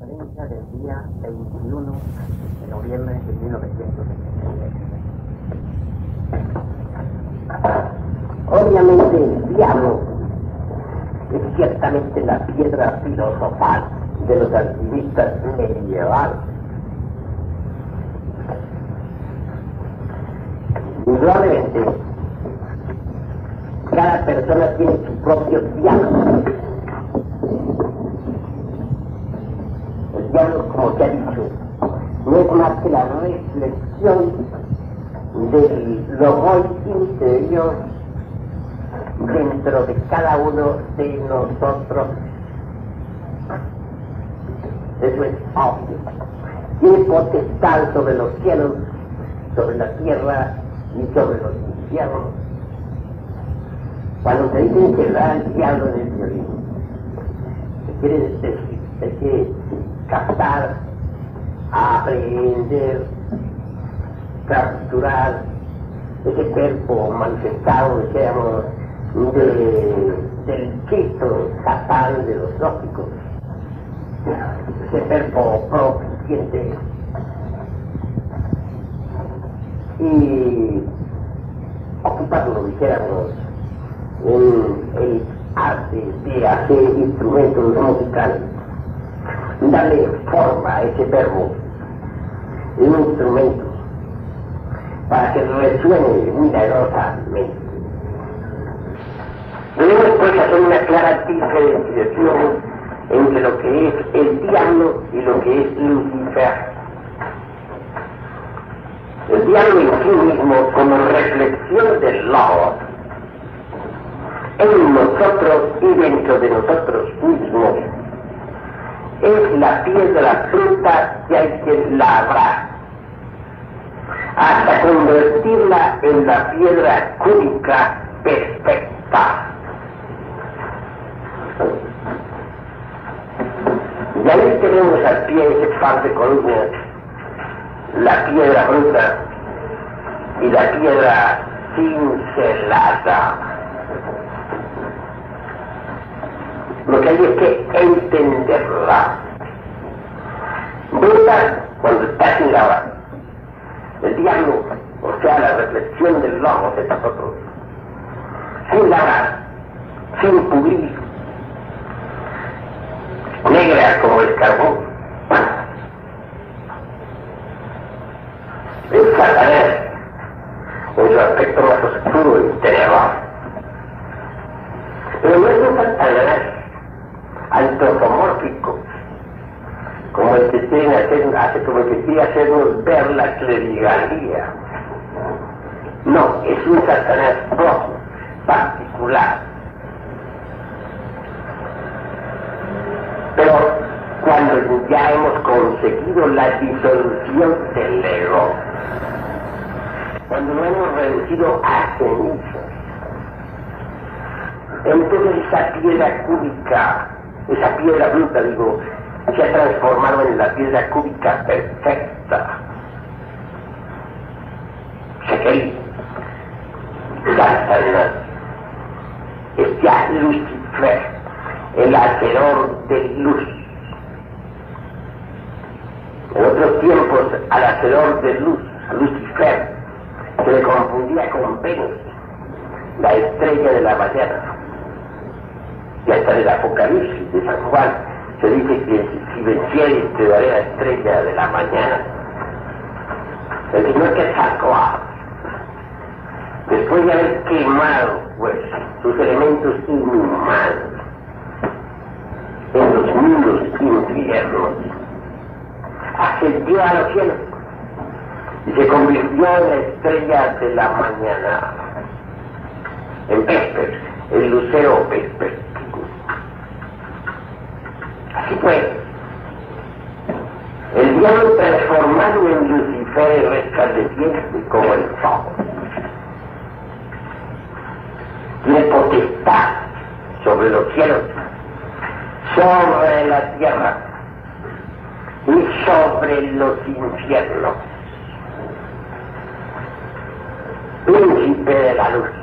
conferencia del día 21 de noviembre de 1979. Obviamente el diablo es ciertamente la piedra filosofal de los activistas medievales. Indudablemente, cada persona tiene su propio diablo. El diablo, como se ha dicho, no es más que la reflexión del logois interior dentro de cada uno de nosotros. Eso es obvio. Tiene potestad sobre los cielos, sobre la tierra y sobre los infiernos. Cuando se dice encerrar al diablo en el violín, se quiere decir, se quiere captar, aprehender, capturar ese cuerpo manifestado, decíamos, del Cristo fatal de los gnósticos, ese cuerpo propiciente y ocupando, dijéramos, el arte de hacer instrumentos musicales, darle forma a ese verbo en un instrumento para que resuene milagrosamente. Debemos pues hacer una clara diferenciación entre lo que es el diablo y lo que es Lucifer. El diablo en sí mismo, como reflexión del Logos, en nosotros y dentro de nosotros mismos, es la piedra bruta que hay que labrar hasta convertirla en la piedra cúbica perfecta. Y ahí tenemos al pie ese par de columnas, la piedra bruta y la piedra cincelada. Lo que hay es que entenderla. Bruta cuando está sin lavar. El diablo, o sea, la reflexión del logos de nosotros, sin lavar, sin pudrir, negra como el carbón. Es Satanás, en su aspecto más oscuro y tenebroso. Pero no es un Satanás antropomórfico, como el que quieren como el que quiere hacernos ver la clerigalía. No, es un Satanás propio, particular. Pero cuando ya hemos conseguido la disolución del ego, cuando lo hemos reducido a cenizas, entonces esa piedra cúbica, esa piedra bruta, digo, se ha transformado en la piedra cúbica perfecta. Shekel, Satanás, es ya Lucifer, el hacedor de luz. En otros tiempos, al hacedor de luz, a Lucifer, se le confundía con Venus, la estrella de la mañana. Y hasta en el Apocalipsis de San Juan se dice que si vencieres te daré la estrella de la mañana. El Señor que sacó después de haber quemado pues sus elementos inhumanos en los mundos infiernos, ascendió a los cielos y se convirtió en la estrella de la mañana, en Vesper, el lucero vespertino. Así pues, el diablo transformado en Lucifer y resplandeciente como el sol, tiene potestad sobre los cielos, sobre la tierra y sobre los infiernos. Príncipe de la luz,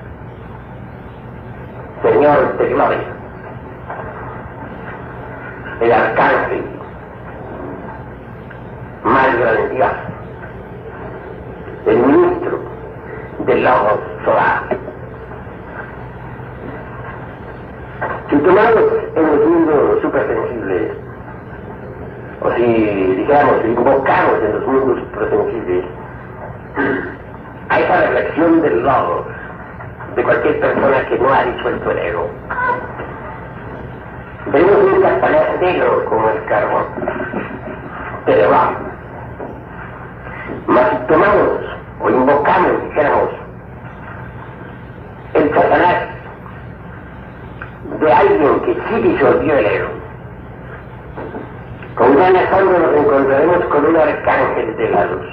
Señor de gloria. el arcángel más grandioso, el ministro del logos solar. Si tomamos en los mundos supersensibles, o si dijéramos, invocamos en los mundos supersensibles a esa reflexión del logos de cualquier persona que no ha disuelto el ego, tenemos un Satanás negro como el carbón, pero va. Mas si tomamos o invocamos, dijéramos, el Satanás de alguien que sí disolvió el ego, con gran asombro nos encontraremos con un arcángel de la luz,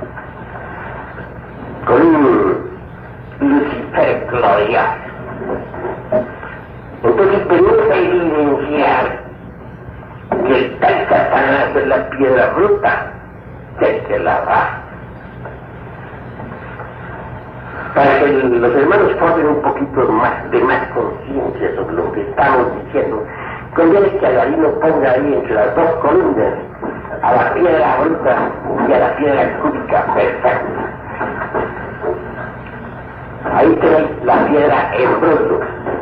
con un Lucifer glorioso. Entonces venimos a evidenciar que el tal Satanás de la piedra bruta que se la va. Para que los hermanos formen un poquito más de más conciencia sobre lo que estamos diciendo, conviene que Alvarino ponga ahí entre las dos columnas a la piedra bruta y a la piedra cúbica perfecta. Ahí tenéis la piedra en bruto,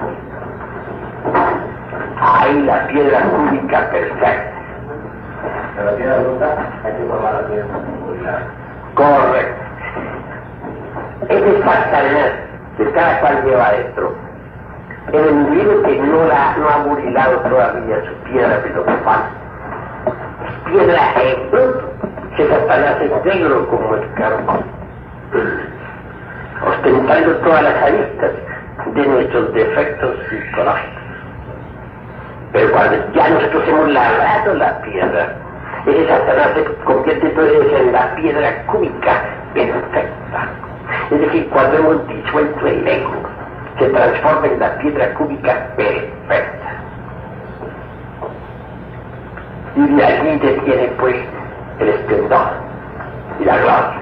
ahí la piedra cúbica perfecta. En la piedra bruta hay que formar la piedra cúbica. Correcto. Ese es Satanás que cada cual lleva adentro. El individuo que no ha burilado todavía su piedra filosofal. Piedra en bruto, que Satanás es negro como el carbón, ostentando todas las aristas de nuestros defectos psicológicos. Pero cuando ya nosotros hemos labrado la piedra, ese Satanás se convierte entonces en la piedra cúbica perfecta. Es decir, cuando hemos disuelto el ego, se transforma en la piedra cúbica perfecta. Y de allí detiene pues el esplendor y la gloria.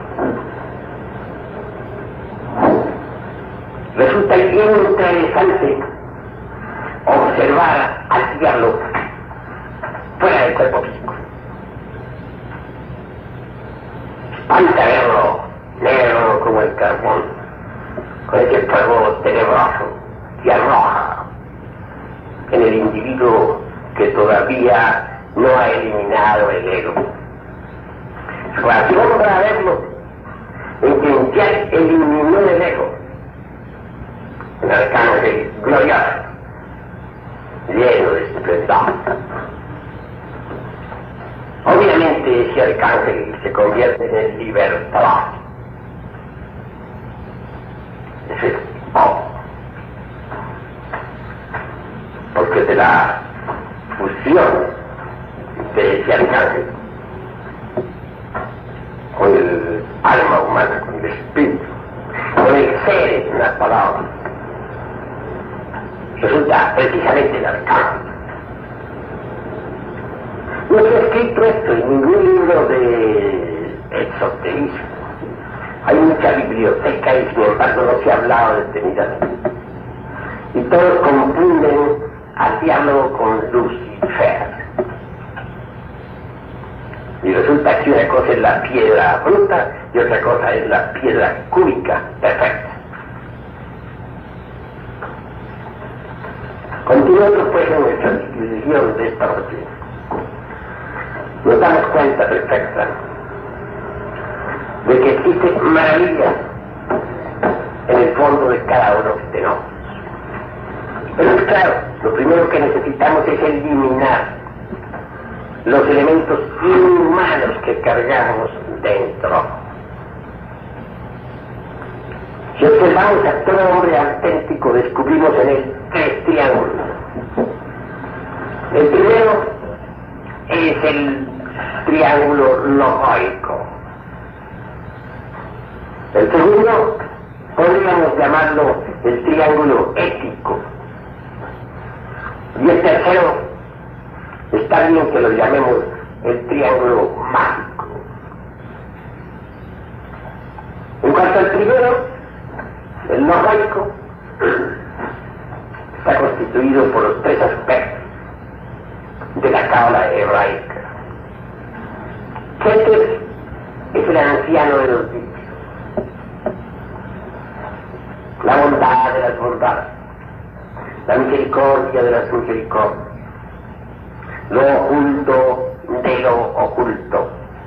Resulta bien interesante observar al diablo fuera del cuerpo físico. Espanta verlo negro como el carbón, con ese fuego tenebroso y arroja en el individuo que todavía no ha eliminado el ego. Razón para verlo en quien ya eliminó el ego, el arcángel glorioso, lleno de esplendor. Obviamente ese arcángel se convierte en el libertador. Eso es porque de la fusión de ese arcángel con el alma humana, con el espíritu, con el ser en las palabras, resulta precisamente el arcángel. No se ha escrito esto en ningún libro de esoterismo. Hay mucha biblioteca y sin embargo no se ha hablado detenidamente. Y todos confunden al diablo con Lucifer. Y resulta que una cosa es la piedra bruta y otra cosa es la piedra cúbica perfecta. Continuando pues en nuestra discusión de esta noche, nos damos cuenta perfecta de que existe maravilla en el fondo de cada uno de nosotros. Pero claro, lo primero que necesitamos es eliminar los elementos inhumanos que cargamos dentro. Si observamos a todo hombre auténtico, descubrimos en él tres triángulos. El primero es el triángulo logóico. El segundo podríamos llamarlo el triángulo ético. Y el tercero, está bien que lo llamemos el triángulo mágico. En cuanto al primero, el logóico, está constituido por los tres aspectos de la cábala hebraica. Keter es el anciano de los dichos, la bondad de las bondades, la misericordia de las misericordias, lo oculto de lo oculto.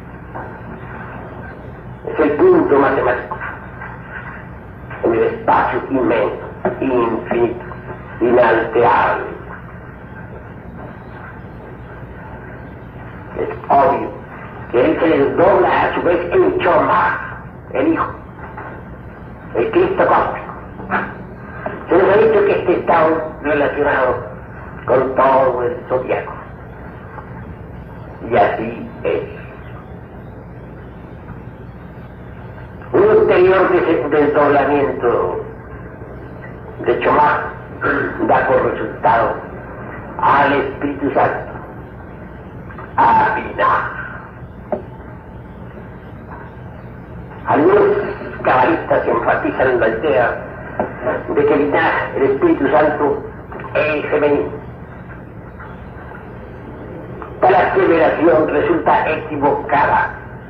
Es el punto matemático en el espacio inmenso, infinito, inalterable. Es obvio que él se desdobla a su vez en Chomá, el Hijo, el Cristo cósmico. Se nos ha dicho que este está relacionado con todo el zodiaco. Y así es. Un ulterior desdoblamiento de Chomá da por resultado al Espíritu Santo, a Binah. Algunos cabalistas enfatizan en la idea de que Binah, el Espíritu Santo, es femenino. Tal aseveración resulta equivocada.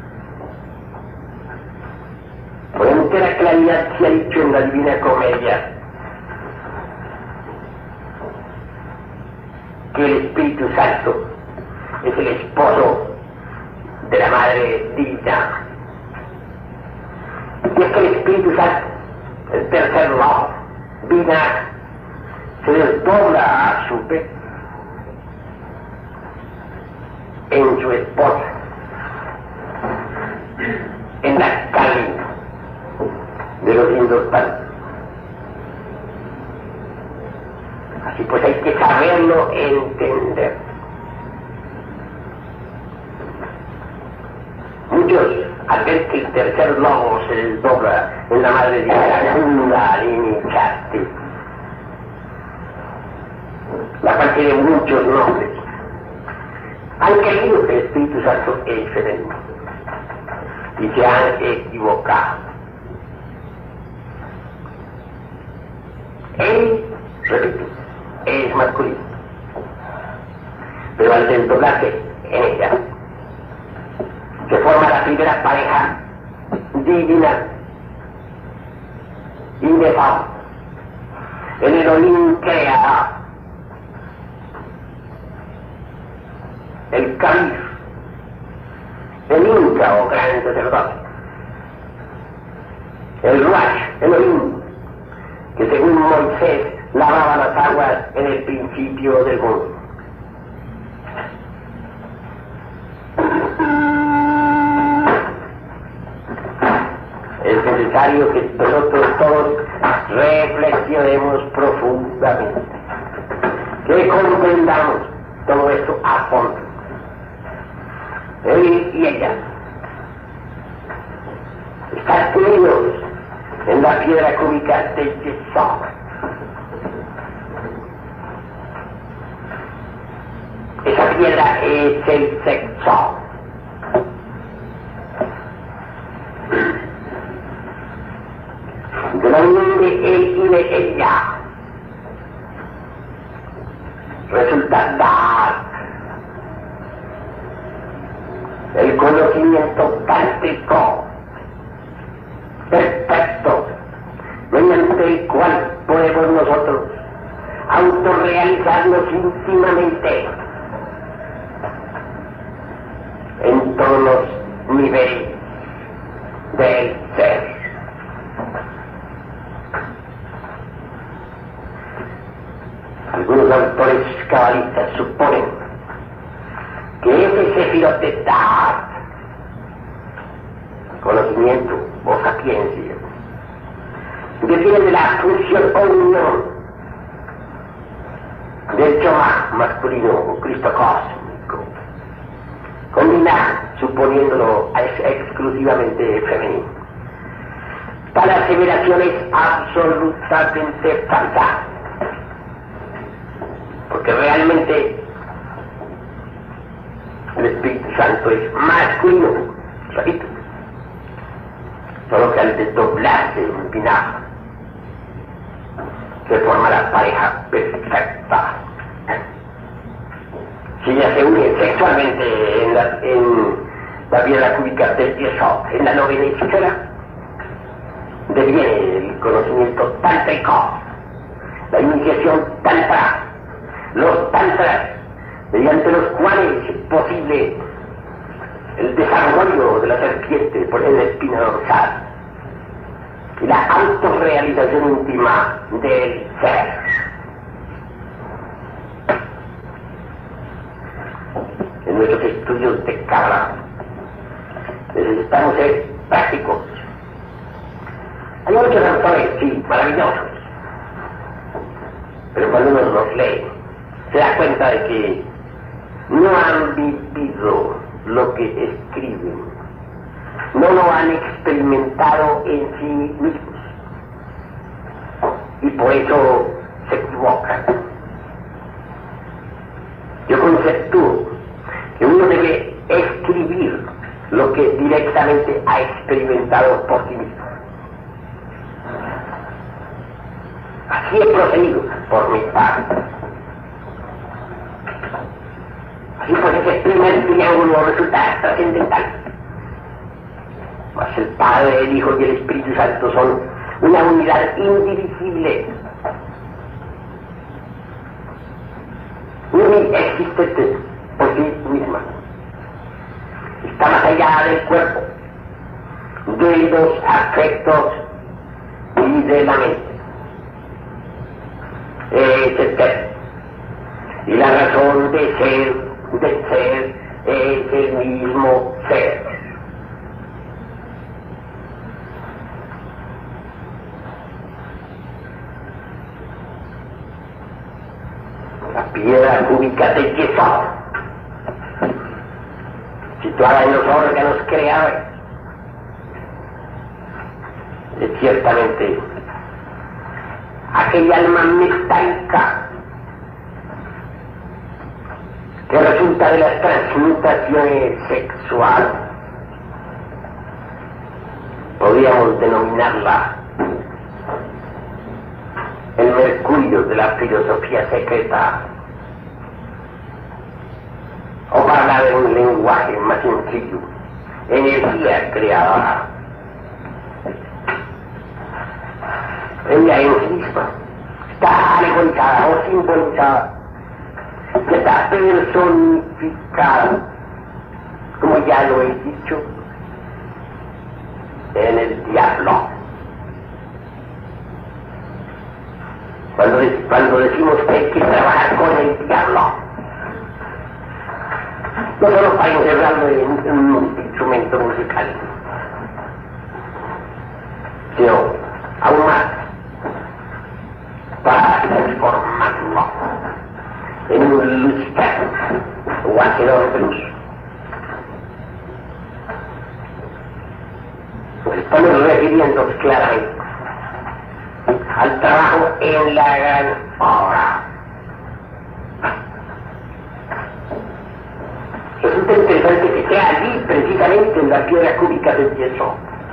Con entera claridad se ha dicho en la Divina Comedia que el Espíritu Santo es el esposo de la Madre Divina. Y es que el Espíritu Santo, el tercer logo, Binah, se desdobla a su vez en su esposa, en la carne de los indoctados. Así pues hay que saberlo entender. Muchos, al ver que el tercer logo se desdobla en la Madre de la Kundalini Shakti, la cual tiene muchos nombres, han creído que el Espíritu Santo es femenino y se han equivocado. Él, repito, es masculino, pero al desdoblarse en ella se forma la primera pareja divina, inefable. El Elohim crea el Calif, el Inca o gran sacerdote, el Ruach, Elohim, que según Moisés lavaba las aguas en el principio del mundo. Es necesario que nosotros todos reflexionemos profundamente, que comprendamos todo esto a fondo. Él y ella están unidos en la piedra cúbica de Yesod. Esa piedra es el sexo. De la unión de él y de ella resulta dar el conocimiento práctico perfecto mediante el cual podemos nosotros autorrealizarnos íntimamente en todos los niveles del ser. Algunos autores cabalistas suponen que ese sefirot de Da'at, conocimiento o sapiencia, depende de la fusión o unión del Chomá masculino o Cristo cósmico, combinado, suponiéndolo exclusivamente femenino. Tal aseveración es absolutamente falsa, porque realmente el Espíritu Santo es masculino, repito, solo que al desdoblarse en Binah se forma la pareja perfecta. Si ella se se unen sexualmente en la piedra cúbica del Yesod, en la novena esfera, deviene el conocimiento tántrico, la iniciación tantra, los tantras, mediante los cuales es posible el desarrollo de la serpiente por la espina dorsal y la autorrealización íntima del ser. En nuestros estudios de Kabbalah necesitamos ser prácticos. Hay muchos autores, sí, maravillosos, pero cuando uno los lee se da cuenta de que no han vivido lo que escriben, no lo han experimentado en sí mismos y por eso se equivocan. Yo conceptúo que uno debe escribir lo que directamente ha experimentado por sí mismo. Así he procedido por mi parte. Así pues ese primer triángulo resulta trascendental. Mas el Padre, el Hijo y el Espíritu Santo son una unidad indivisible, existente por sí misma. Está más allá del cuerpo, de los afectos y de la mente. Es eterno. Y la razón de ser es el mismo ser. La piedra cúbica de Yesod, situada en los órganos creadores, es ciertamente aquella alma metálica que resulta de las transmutaciones sexuales. Podríamos denominarla el mercurio de la filosofía secreta, o para hablar en un lenguaje más sencillo, energía creadora. Ella en sí misma está alegorizada o simbolizada, está personificada, como ya lo he dicho, en el diablo. Cuando decimos que hay que trabajar con el diablo, no solo para encerrarlo en un instrumento musical, sino aún más para transformarlo en un Lucifer o hacedor de luz. Estamos refiriéndonos claramente al trabajo en la gran obra. Resulta interesante que sea allí, precisamente en la piedra cúbica del Yesod,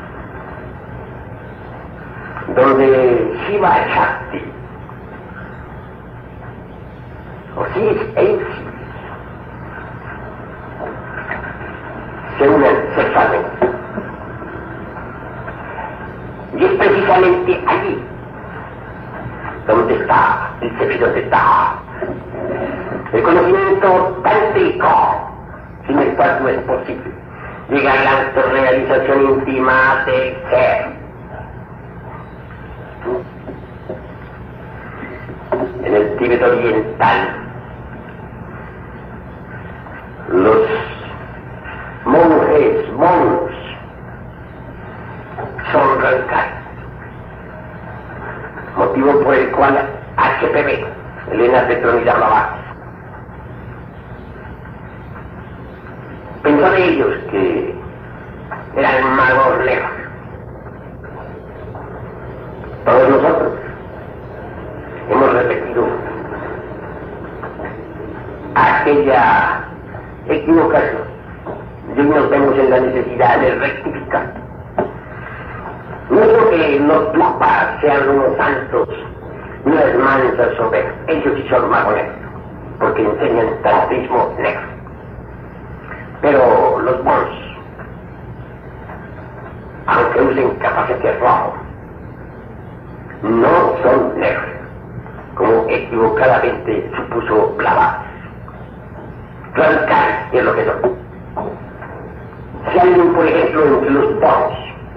donde Shiva Shakti, Osiris e Isis, se unen sexualmente. Y es precisamente allí donde está el Sefirot de Taha, el conocimiento tántrico, sin el cual no es posible llegar a la autorrealización íntima del ser. En el Tíbet oriental, los monjes son radicales, motivo por el cual HPV, Elena Petronila Blavatsky, pensó de ellos que eran magos lejos. Todos nosotros hemos repetido aquella equivocación y hoy nos vemos en la necesidad de rectificar. No es que los papas sean unos santos, unas mansas soberbias, ellos sí son magos negros, porque enseñan tantrismo negro. Pero los bonos, aunque usen capacete rojo, no son negros, como equivocadamente supuso Blavatsky. Radicales es lo que son. Si alguien, por ejemplo, entre los bonos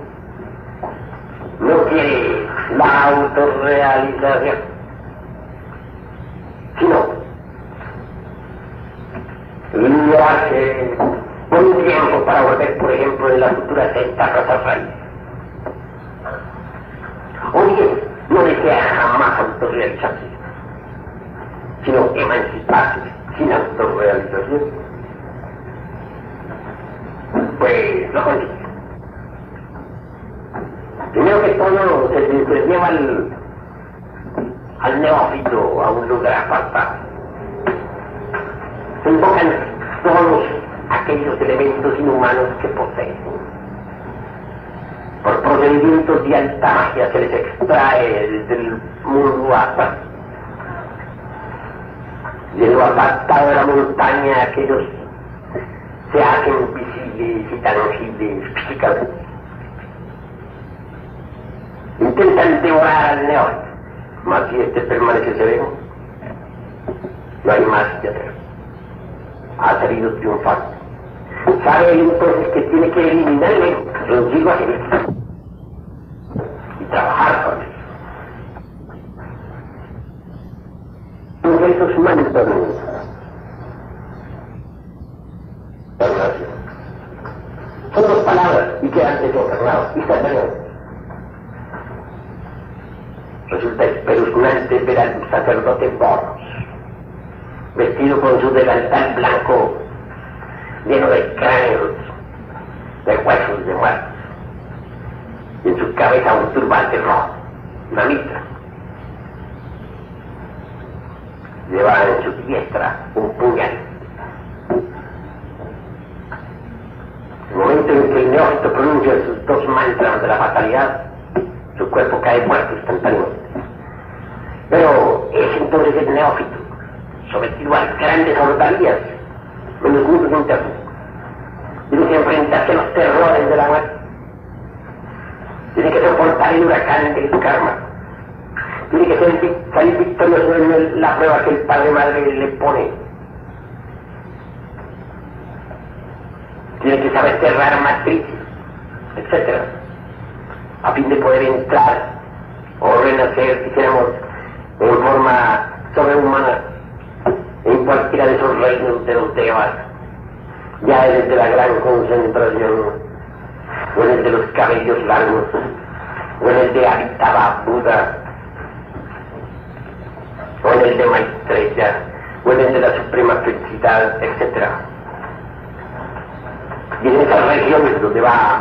no quiere la autorrealización, sino liberarse un tiempo para volver, por ejemplo, de la futura secta raza raíz, o bien no desea jamás autorrealizarse, sino emanciparse sin autorrealización, pues lo consigue. Primero que todo se lleva al neófito a un lugar apartado. Se invocan todos aquellos elementos inhumanos que poseen. Por procedimientos de alta magia se les extrae del mundo hasta de lo apartado de la montaña, aquellos se hacen visibles y tangibles físicamente. Intentan devorar al neófito, mas si este permanece sereno, no hay más que hacer. Ha salido triunfante. Sabe entonces que tiene que eliminarle consigo a sí mismo y trabajar con él. Esos mantos son dos palabras y quedan desencarnados y sacerdotes. Resulta espeluznante ver al sacerdote Boros, vestido con su delantal blanco lleno de cráneos, de huesos de muertos, y en su cabeza un turbante rojo, una mitra. Lleva en su diestra un puñal. El momento en que el neófito pronuncia sus dos mantras de la fatalidad, su cuerpo cae muerto instantáneamente. Pero es entonces el neófito, sometido a grandes ordalías en los mundos internos, tiene que enfrentarse a los terrores de la muerte, tiene que soportar el huracán del karma, tiene que salir victorioso en la prueba que el padre madre le pone, tiene que saber cerrar matrices, etc., a fin de poder entrar o renacer, dijéramos, en forma sobrehumana en cualquiera de esos reinos de los devas, ya desde la gran concentración, o en el de los cabellos largos, o en el de Amitabha Buda, o en el de Maitreya, o en el de la suprema felicidad, etc. Y en esas regiones donde va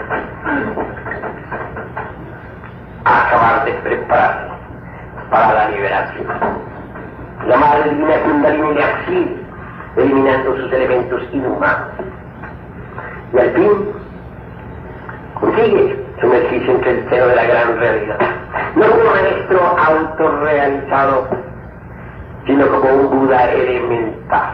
a acabar de prepararse para la liberación. La madre divina Kundalini le auxilia, eliminando sus elementos inhumanos. Y al fin, consigue sumergirse entre el seno de la gran realidad. No como un maestro autorrealizado, sino como un Buda elemental.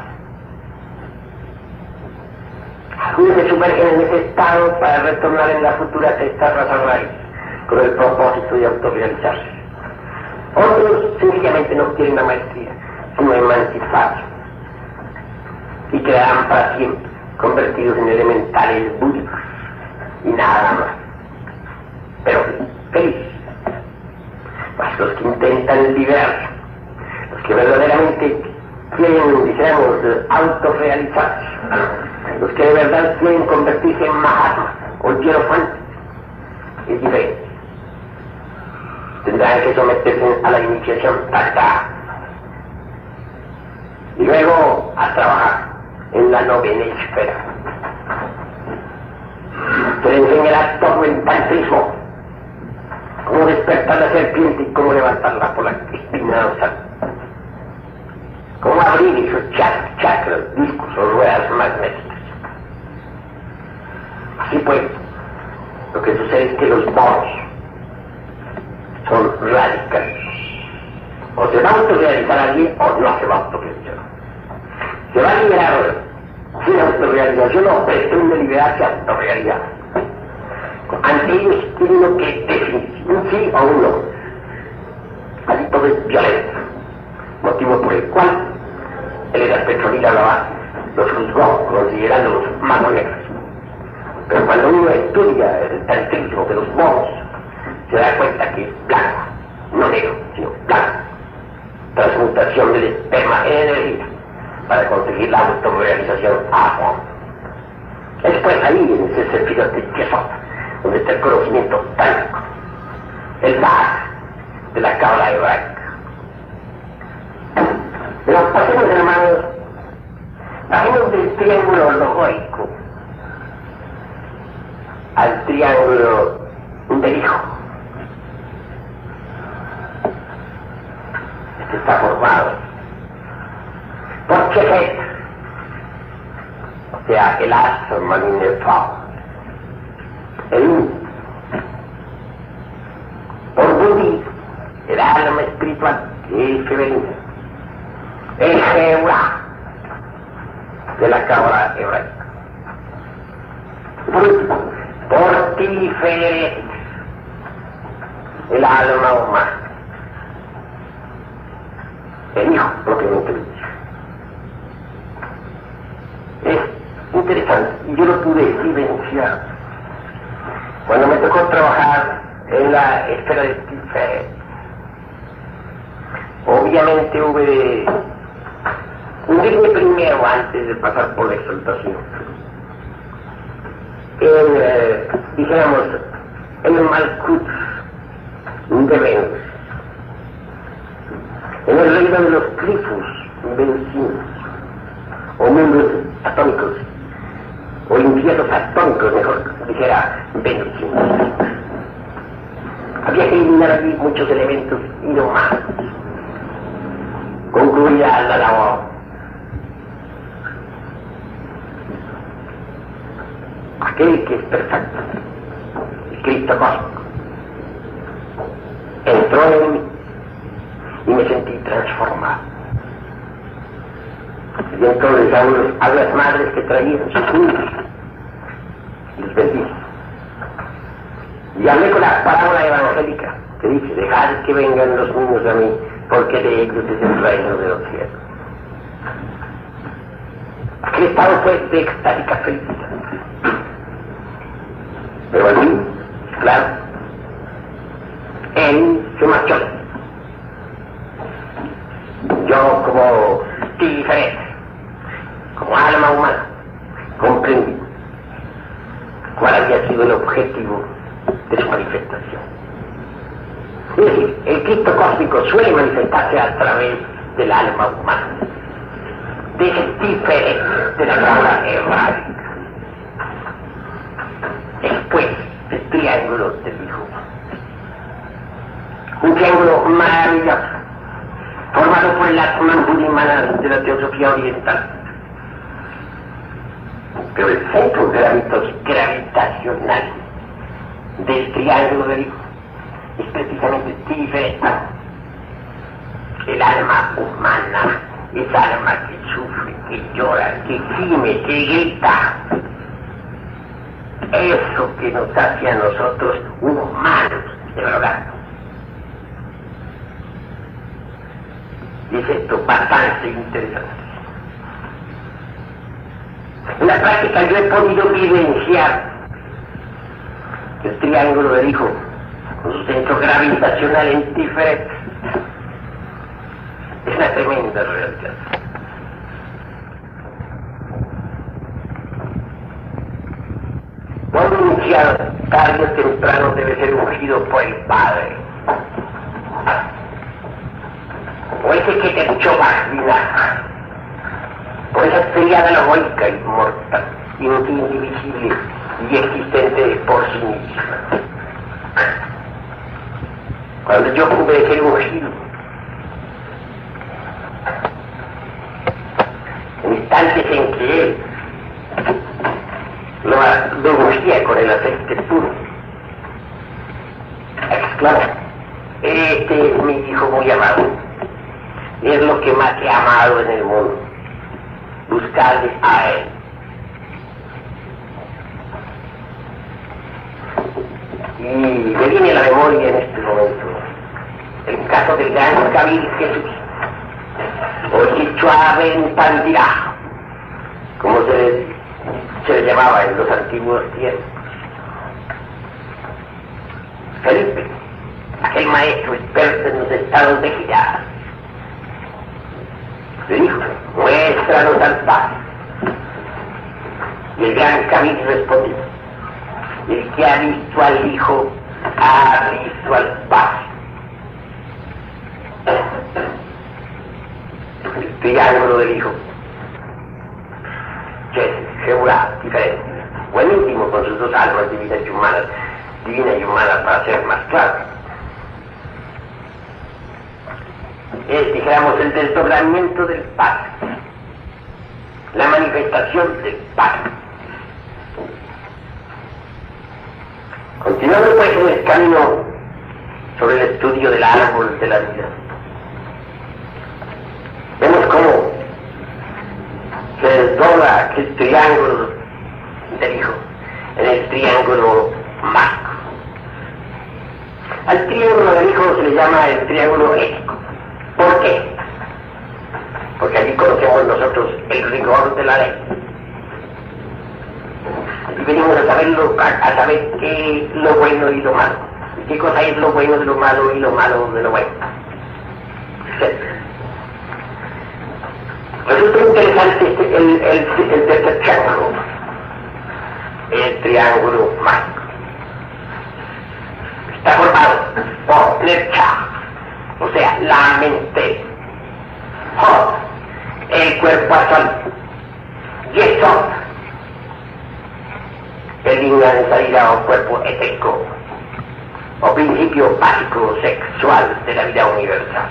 Algunos se sumergen en ese estado para retornar en la futura sexta raza raíz, con el propósito de autorrealizarse. Otros sencillamente no quieren la maestría, sino emanciparse, y quedarán para siempre convertidos en elementales búdicos y nada más. Pero felices. Pues los que intentan liberarse, los que verdaderamente quieren, dijéramos, autorrealizarse, los que de verdad quieren convertirse en Mahatma o hierofantes, es diferente. Tendrán que someterse a la iniciación tacta y luego a trabajar en la novena esfera. Se le enseñará todo el tantrismo, cómo despertar la serpiente y cómo levantarla por la espina dorsal, cómo abrir esos chakras, discos o ruedas magnéticas. Así pues, lo que sucede es que los bonos son radicales. O se va a autorrealizar alguien o no se va a autorrealizar. Se va a liberar sin autorrealización no pretende liberarse autorrealidad. Ante ellos tiene uno que definir un sí o un no. Así todo es violencia, motivo por el cual el Edad Petronila los juzgó considerándolos manos negras. Pero cuando uno estudia el tantrismo de los modos, se da cuenta que es blanco, no negro, sino blanco. Transmutación del esperma en energía para conseguir la autorrealización a fondo. Después ahí, en ese sentido de Yesod, donde está el conocimiento tántrico, el base de la cábala hebraica. Pero pasemos, hermanos, pasemos del triángulo logoico al triángulo del hijo. Este está formado por Chefet, o sea, el asma minerval, el por Budi, el alma espiritual, el femenino, el Jehová de la cábala hebraica. Por Tiferet, el alma humana, el hijo propiamente dicho. Es interesante, y yo lo pude vivenciar cuando me tocó trabajar en la esfera de Tiferet. Obviamente hube hundirme primero antes de pasar por la exaltación. Dijéramos, en el Malkut de Venus, en el reino de los Clifus venusinos, o mundos atómicos, o infiernos atómicos, mejor dijera, venusinos. Había que eliminar aquí muchos elementos inhumanos. Concluida la labor. Aquel que es perfecto, el Cristo cósmico, entró en mí y me sentí transformado. Y entonces a las madres que traían sus niños, les bendice. Y hablé con la parábola evangélica que dice: dejad que vengan los niños a mí, porque de ellos es el reino de los cielos. Aquel estado fue de extática felicidad. Pero el niño, claro, él se marchó. Yo, como Tiferet, como alma humana, comprendí cuál había sido el objetivo de su manifestación. Es decir, el Cristo cósmico suele manifestarse a través del alma humana, de ese Tiferet, de la cábala hebraica. Después del triángulo del hijo. Un triángulo maravilloso, formado por el Atman Buddhimana de la teosofía oriental. Pero el centro gravitacional del triángulo del hijo es precisamente Tiferet, el alma humana, esa alma que sufre, que llora, que gime, que grita. Eso que nos hace a nosotros humanos, de verdad. Y es esto bastante interesante. En la práctica yo he podido vivenciar el triángulo del hijo con su centro gravitacional en Tiferet. Es una tremenda realidad. Cuando iniciado, tarde o temprano debe ser ungido por el Padre. O ese que te echó vagina, por esa triada logoica inmortal, indivisible y existente por sí misma. Cuando yo pude ser ungido, en instantes en que él lo ungía con el aceite puro, exclamó: este es mi hijo muy amado, es lo que más he amado en el mundo, buscarle a él Biancabil Jesús, o Chichua Bentandirá, como se le llamaba en los antiguos tiempos. Felipe, aquel maestro experto en los estados de girar, le dijo: muéstranos al Padre. Y el gran Camil respondió: el que ha visto al Hijo ha visto al Padre. El triángulo del Hijo, Jehová, diferente, buenísimo con sus dos almas divina y humana para ser más claro. Es, dijéramos, el desdoblamiento del Padre, la manifestación del Padre. Continuando pues en el camino sobre el estudio del árbol de la vida, vemos cómo se desdobla aquel triángulo del Hijo en el triángulo mágico. Al triángulo del Hijo se le llama el triángulo ético. ¿Por qué? Porque allí conocemos nosotros el rigor de la ley. Allí venimos a saber qué es lo bueno y lo malo, y qué cosa es lo bueno de lo malo y lo malo de lo bueno, etc. Resulta interesante el tercer triángulo, el triángulo mágico. Está formado por Nercha, o sea, la mente, Hot, el cuerpo actual, Yesod, el línea de salida o cuerpo etérico, o principio básico sexual de la vida universal.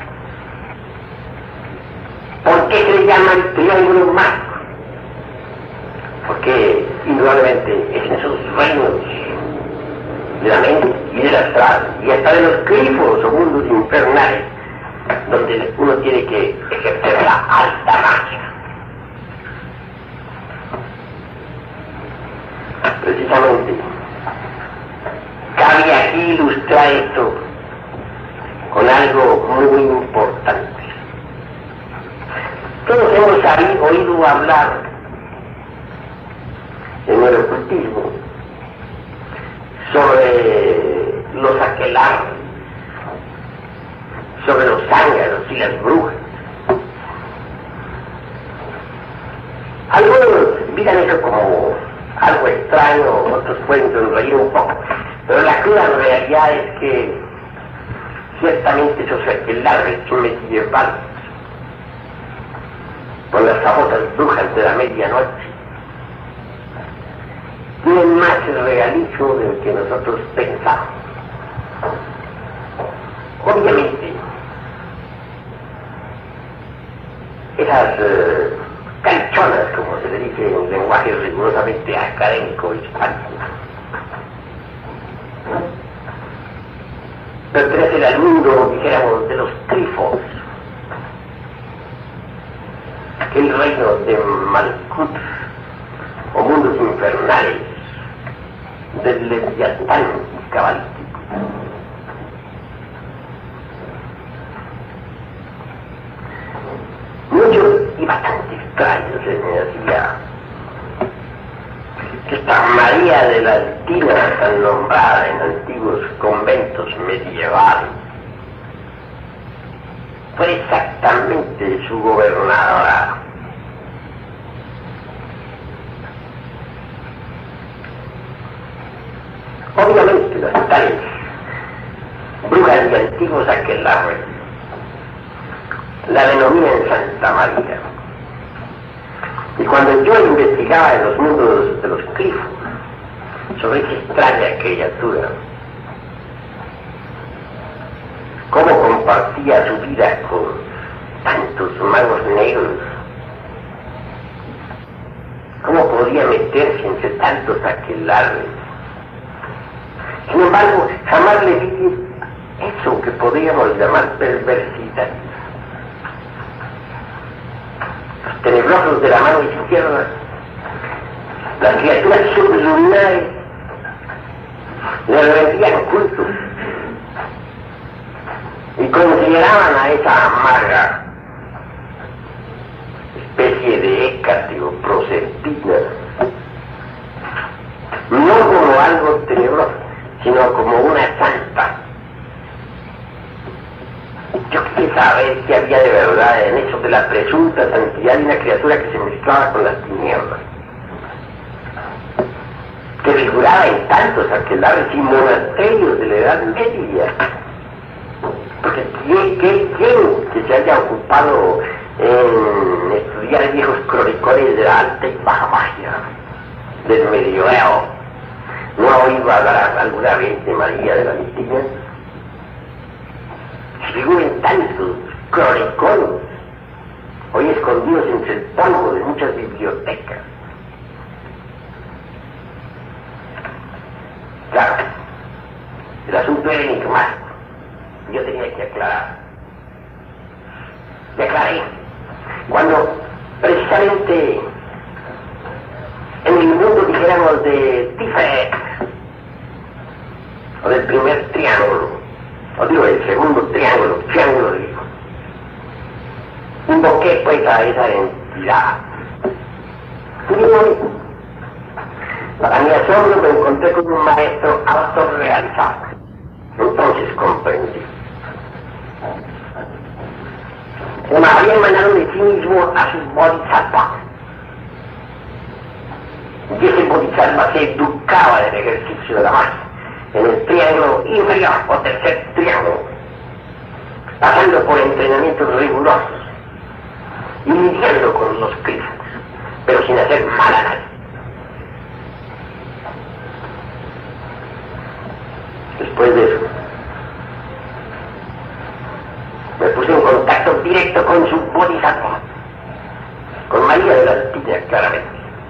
¿Por qué se le llama el triángulo mágico? Porque indudablemente es en esos reinos de la mente y del astral y hasta de los grifos o mundos infernales donde uno tiene que ejercer la alta magia. Precisamente cabe aquí ilustrar esto con algo muy importante. Todos hemos oído hablar en el ocultismo sobre los aquelarres, sobre los zángaros y las brujas. Algunos miran eso como algo extraño, otros pueden sonreír un poco, pero la cruda realidad es que ciertamente esos aquelarres son medievales, con las famosas brujas de la medianoche, tienen más realismo del que nosotros pensamos. Obviamente, esas canchonas, como se le dice en un lenguaje rigurosamente académico hispánico, pertenecen al mundo, dijéramos, de los trifos, aquel reino de Malkut, o mundos infernales, del Leviatán cabalístico. Muchos y bastante extraños se me hacía que esta María de la Altina, tan nombrada en antiguos conventos medievales, fue exactamente su gobernadora. Obviamente las tales brujas de antiguos aquelarres la denominan Santa María. Y cuando yo investigaba en los mundos de los clifos sobre esa extraña criatura, cómo compartía su vida con tantos magos negros, cómo podía meterse entre tantos aquelarres. Sin embargo, jamás le vi eso que podríamos llamar perversidad. Los tenebrosos de la mano izquierda, las criaturas sublunares, le rendían culto. y consideraban a esa amarga especie de Hécate o Proserpina no como algo tenebroso, sino como una santa. Yo quería saber qué había de verdad en eso de la presunta santidad de una criatura que se mezclaba con las tinieblas, que figuraba en tantos aquelarres y monasterios de la Edad Media. Porque ¿quién que se haya ocupado en estudiar viejos cronicones de la alta y baja magia del medioevo no ha oído hablar alguna vez de María de la Mistina? Se figuran tantos cronicones hoy escondidos entre el polvo de muchas bibliotecas. Claro, el asunto era enigmático. Yo tenía que aclarar. Y aclaré cuando precisamente en el mundo, dijéramos, de Tiferet, o del primer triángulo, o digo del segundo triángulo de Hijo, invoqué pues a esa entidad. Y para mi asombro me encontré con un maestro autorrealizado. Entonces comprendí. Me había emanado de sí mismo a sus bodhisattvas. Y ese bodhisattva se educaba del ejercicio de la magia en el triángulo inferior o tercer triángulo, pasando por entrenamientos rigurosos y lidiando con los críticos, pero sin hacer mal a nadie. Después de eso, me puse en contacto directo con su bodhisattva, con María de la Mistina, claramente.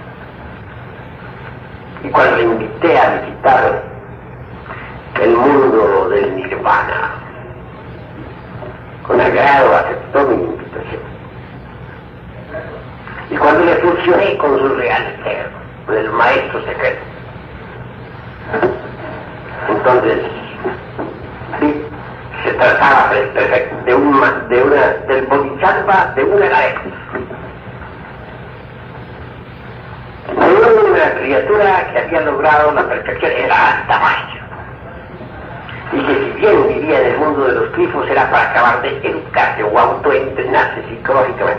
Y cuando le invité a visitar el mundo del nirvana, con agrado aceptó mi invitación. Y cuando le fusioné con su real ser, con el maestro secreto, entonces sí, se trataba del bodhisattva de una gaeta, una criatura que había logrado la perfección en la alta magia, y que si bien vivía en el mundo de los clifos era para acabar de educarse o autoentrenarse psicológicamente,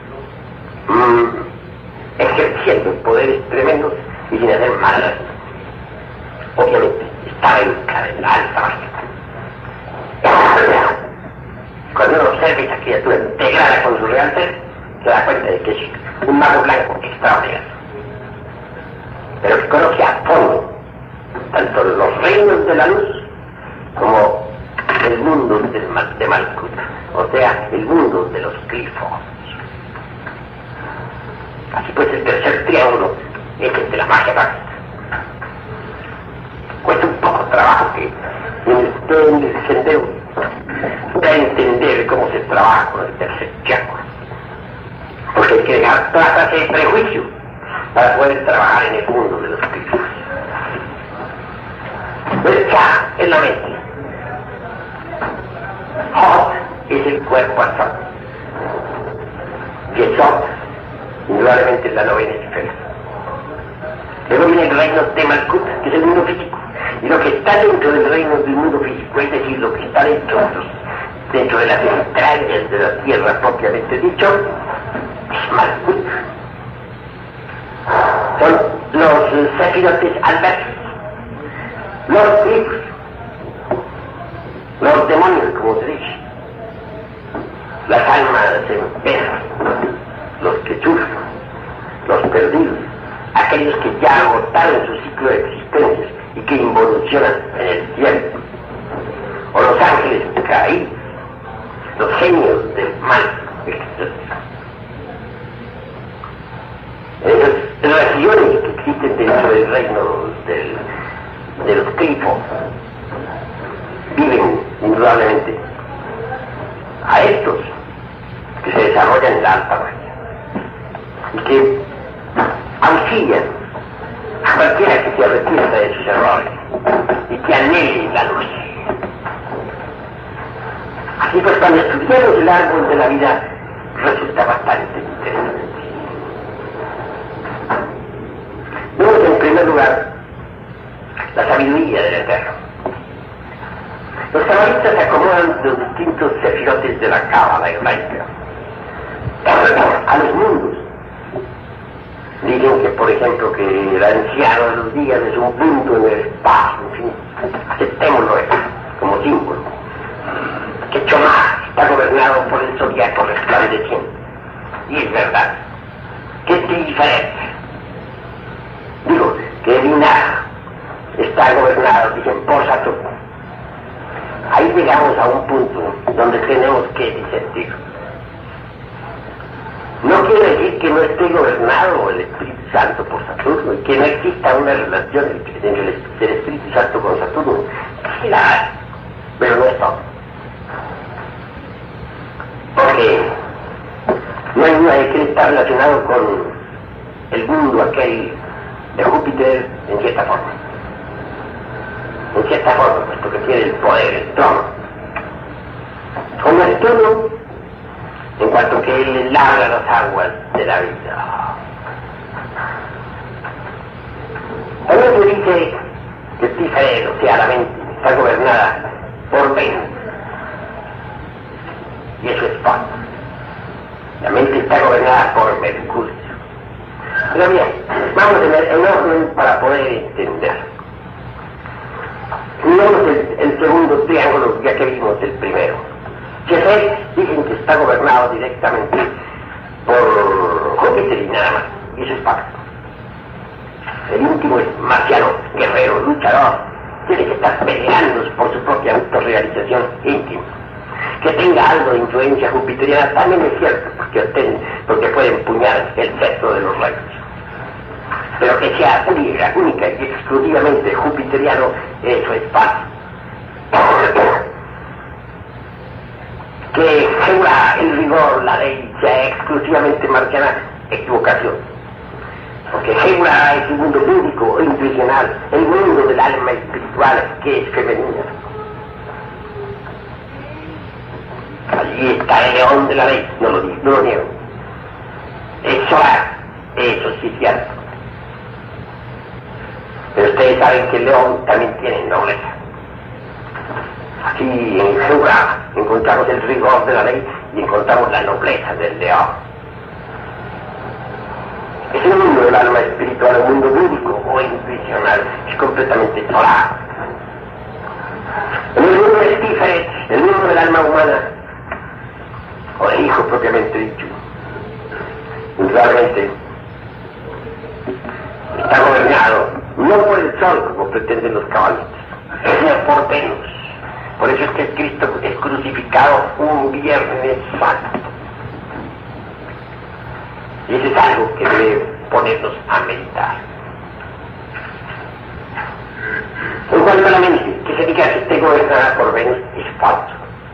ejerciendo poderes tremendos y sin hacer mal a nadie. Obviamente estaba educada en la alta magia. Cuando uno observa esa criatura integrada con su real ser, se da cuenta de que es un mago blanco extraordinario, pero que conoce a fondo tanto los reinos de la luz como el mundo de Malkut, o sea, el mundo de los glifos. Así pues, el tercer triángulo es el de la magia básica. Cuesta un poco de trabajo que esté en el sendero pueda entender cómo se trabaja con el tercer triángulo, porque hay que dejar plazas de prejuicio para poder trabajar en el mundo de los glifos. Pues ya en la mente, Hot es el cuerpo astral, Yesod indudablemente es la novena esfera. Luego viene el reino de Malkut, que es el mundo físico, y lo que está dentro del reino del mundo físico, es decir, lo que está dentro de las entrañas de la tierra propiamente dicho, es Malkut. Son los sefirotes adversos, los glifos, los demonios, como se dice, las almas en pena, los que sufren, los perdidos, aquellos que ya agotaron su ciclo de existencia y que involucionan en el tiempo, o los ángeles caídos, los genios del mal, etc. Esas regiones que existen dentro del reino de los glifos viven indudablemente a estos que se desarrollan en la alta magia y que auxilian a cualquiera que se arrepienta de sus errores y que anhele la luz. Así pues, cuando estudiamos el árbol de la vida, resulta bastante interesante. Vemos en primer lugar la sabiduría del Eterno. Los cabalistas se acomodan los distintos sefirotes de la cábala hebraica a los mundos. Dicen que, por ejemplo, que el anciano de los días es un punto en el espacio, en fin, aceptémoslo como símbolo. Que Chomá está gobernado por el zodiaco resplandeciente. Y es verdad. Que es diferente. Digo, que Binah está gobernado, dicen, por Saturno. Ahí llegamos a un punto donde tenemos que disentir. No quiere decir que no esté gobernado el Espíritu Santo por Saturno y que no exista una relación entre el Espíritu Santo con Saturno. Sí la hay, pero no es todo. Porque no hay nada que está relacionado con el mundo aquel de Júpiter en cierta forma. En cierta forma, pues porque tiene el poder, el trono. Con Neptuno, en cuanto que él labra las aguas de la vida. También se dice que Tíferet, o sea, la mente, está gobernada por Venus. Y eso es falso. La mente está gobernada por Mercurio. Pero bien, vamos a tener en orden para poder entender. Miremos el segundo triángulo, ya que vimos el primero. Jefet dicen que está gobernado directamente por Júpiter y nada más, y eso es falso. El último es marciano, guerrero, luchador, tiene que estar peleando por su propia autorrealización íntima. Que tenga algo de influencia jupiteriana también es cierto, porque puede empuñar el cetro de los reyes. Pero que sea única y exclusivamente jupiteriano, eso es falso. Que Jehová, el rigor, la ley, sea exclusivamente marciana, equivocación. Porque Jehová es un mundo público e intuicional, el mundo del alma espiritual que es femenina. Allí está el león de la ley, no lo niego. Es solar, eso sí es cierto. Pero ustedes saben que el león también tiene nobleza. Aquí en Jehová encontramos el rigor de la ley y encontramos la nobleza del león. Es el mundo del alma espiritual, el mundo búdico o intuicional, es completamente solar. El mundo es diferente, el mundo del alma humana, o el hijo propiamente dicho, realmente está gobernado no por el sol como pretenden los cabalistas, sino por Venus. Por eso es que Cristo es crucificado un viernes santo. Y eso es algo que debe ponernos a meditar. En cuanto a la mente, que se diga que esté gobernada por Venus es falso.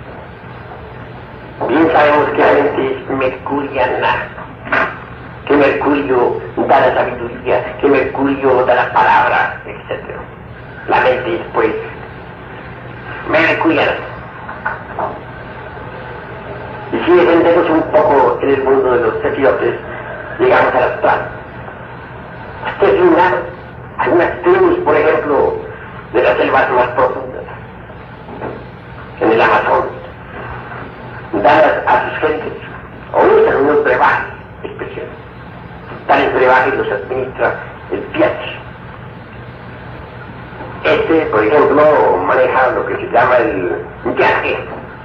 Bien sabemos que la mente es mercuriana, que Mercurio da la sabiduría, que Mercurio da la palabra, etc. La mente es pues mercuriana. Y si defendemos un poco en el mundo de los sefirotes, llegamos al astral. Ustedes miran algunas tribus, por ejemplo, de las selvas más profundas, en el Amazonas, dadas a sus gentes, o usan unos brebajes especiales. Tales brebajes los administra el Piachi. Por ejemplo, maneja lo que se llama el yaque.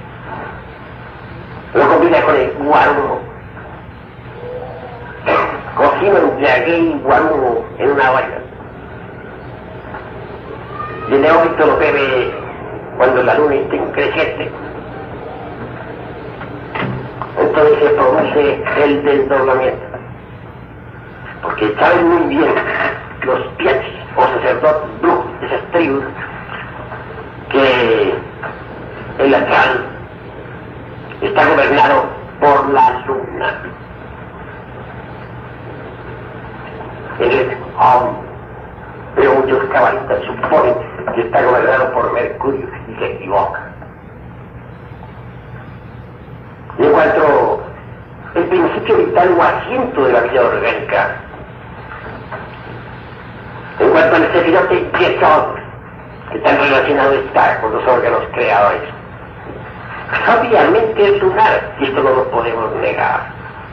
Lo combina con el guarumo. Cocina un yaque y guarumo en una olla. Y el neófito lo bebe cuando la luna está creciente. Entonces se produce el desdoblamiento. Porque saben muy bien los piachis o sacerdotes brujos de esas tribus que el astral está gobernado por la luna. Pero muchos cabalistas suponen que está gobernado por Mercurio y se equivocan. principio vital o asiento de la vida orgánica. En cuanto al sefirote Yesod, que tan relacionado está con los órganos creadores, obviamente es lunar, y esto no lo podemos negar.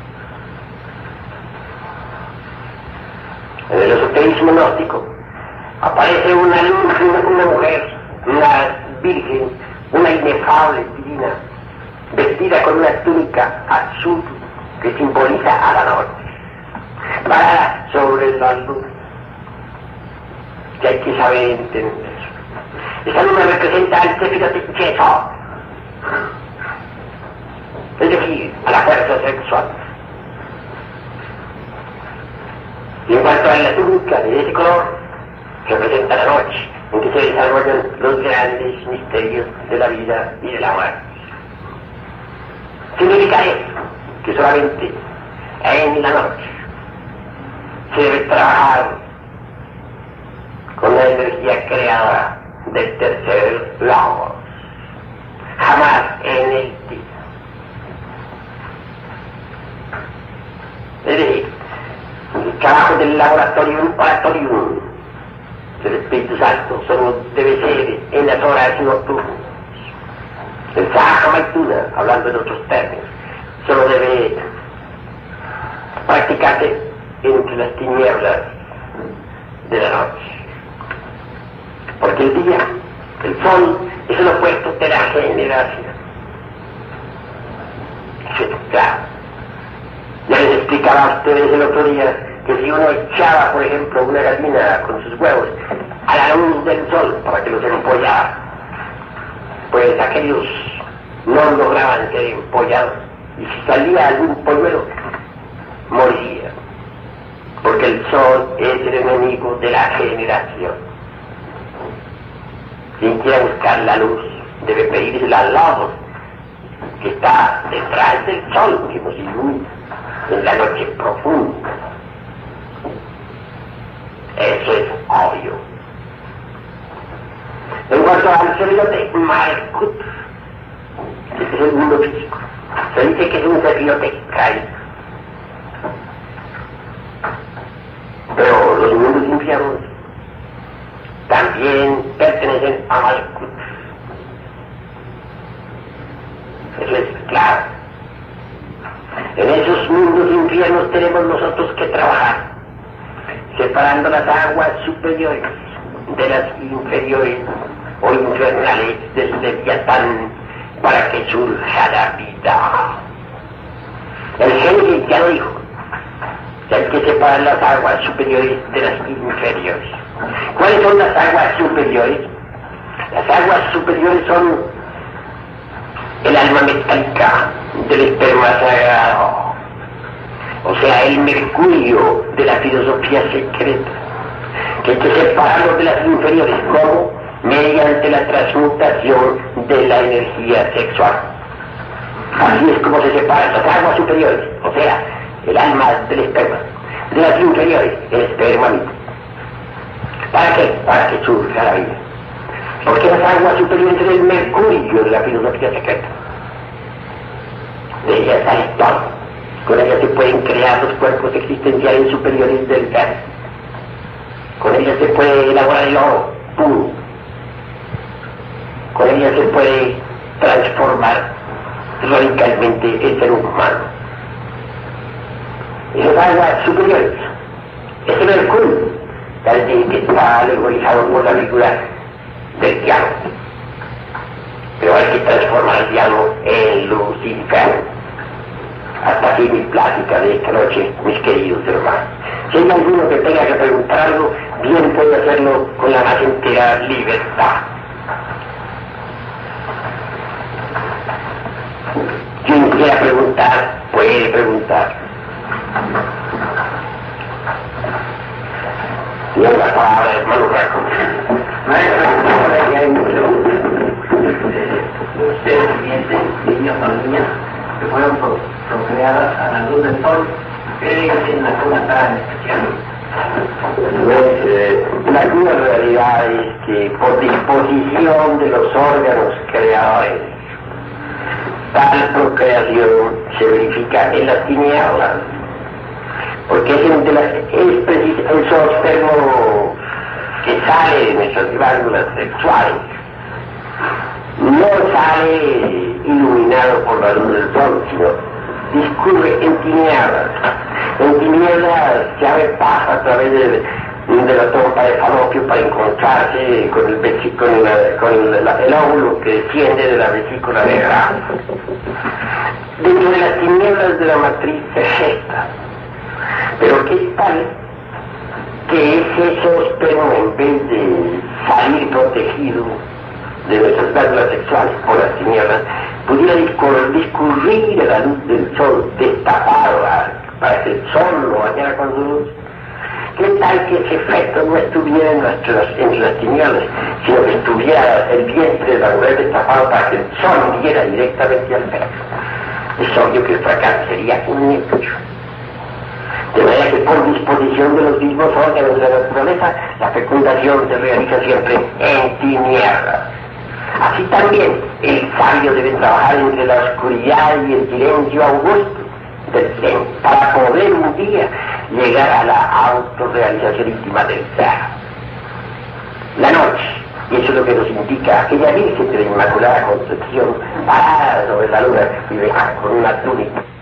En el esoterismo gnóstico aparece una mujer, una virgen, una inefable divina, vestida con una túnica azul que simboliza a la noche, parada sobre la luz, que hay que saber entender. Esa luna representa al Sefirote Yesod, es decir, a la fuerza sexual. Y en cuanto a la túnica de ese color, representa la noche, en que se desarrollan los grandes misterios de la vida y de la muerte. Significa eso, que solamente en la noche se debe trabajar con la energía creada del tercer logos, jamás en el día. Es decir, el trabajo del laboratorium oratorium del Espíritu Santo solo debe ser en las horas nocturnas. El Sahaja Maituna, hablando en otros términos, solo debe practicarse entre las tinieblas de la noche. Porque el día, el sol, es el opuesto de la generación. Eso es claro. Ya les explicaba a ustedes el otro día que si uno echaba, por ejemplo, una gallina con sus huevos a la luz del sol para que los empollara, pues aquellos no lograban ser empollados, y si salía algún polluelo, moría, porque el sol es el enemigo de la generación. Quien quiera buscar la luz debe pedirle al lado que está detrás del sol, que nos ilumina en la noche profunda. Eso es obvio. En cuanto al sefirote Malkut, este es el mundo físico, se dice que es un sefirote caído. Pero los mundos infiernos también pertenecen a Malkut. Eso es claro. En esos mundos infiernos tenemos nosotros que trabajar, separando las aguas superiores de las inferiores o infernales del Leviatán para que surja la vida. El Génesis ya lo dijo, que hay que separar las aguas superiores de las inferiores. ¿Cuáles son las aguas superiores? Las aguas superiores son el alma metálica del esperma sagrado, o sea, el mercurio de la filosofía secreta, que hay que separarlo de las inferiores. ¿Cómo? Mediante la transmutación de la energía sexual. Así es como se separan las aguas superiores, o sea, el alma del esperma, de las inferiores, el esperma mismo. ¿Para qué? Para que surja la vida. Porque las aguas superiores es el mercurio de la filosofía secreta. De ellas sale todo. Con ellas se pueden crear los cuerpos existenciales superiores del gas. Con ellas se puede elaborar el oro puro. Con ellas se puede transformar radicalmente el ser humano. Esas aguas superiores, ese mercurio, tal vez que está alegorizado por la figura del diablo. Pero hay que transformar al diablo en Lucifer. Hasta aquí mi plática de esta noche, mis queridos hermanos. Si hay alguno que tenga que preguntar algo, bien puede hacerlo con la más entera libertad. Quien quiera preguntar, puede preguntar. Y en la palabra, hermano Raco. Maestro, hay mucho. Ustedes piensen, niños o niñas, que fueron procreadas a la luz del sol, creen que tienen alguna tarea especial. Pues, la cruda realidad es que por disposición de los órganos creadores, tal procreación se verifica en las tinieblas, porque es el zoospermo que sale de nuestras glándulas sexuales, no sale iluminado por la luz del sol, sino discurre en tinieblas. En tinieblas se abre paso a través de la trompa de Falopio para encontrarse con el óvulo que desciende de la vesícula de grasa. Dentro de las tinieblas de la matriz se gesta. Pero ¿qué tal que ese zoospermo, en vez de salir protegido de nuestras glándulas sexuales por las tinieblas, pudiera discurrir a la luz del sol, destapado para que el sol lo bañara con su luz? ¿Qué tal que ese efecto no estuviera entre las tinieblas, sino que estuviera el vientre de la mujer destapado para que el sol diera directamente al sexo? Es obvio que el fracaso sería un hecho. De manera que por disposición de los mismos órganos de la naturaleza, la fecundación se realiza siempre en tinieblas. Así también el sabio debe trabajar entre la oscuridad y el silencio augusto del ser, para poder un día llegar a la autorrealización íntima del ser. La noche, y eso es lo que nos indica aquella Virgen de la Inmaculada Concepción, parada sobre la luna y con una túnica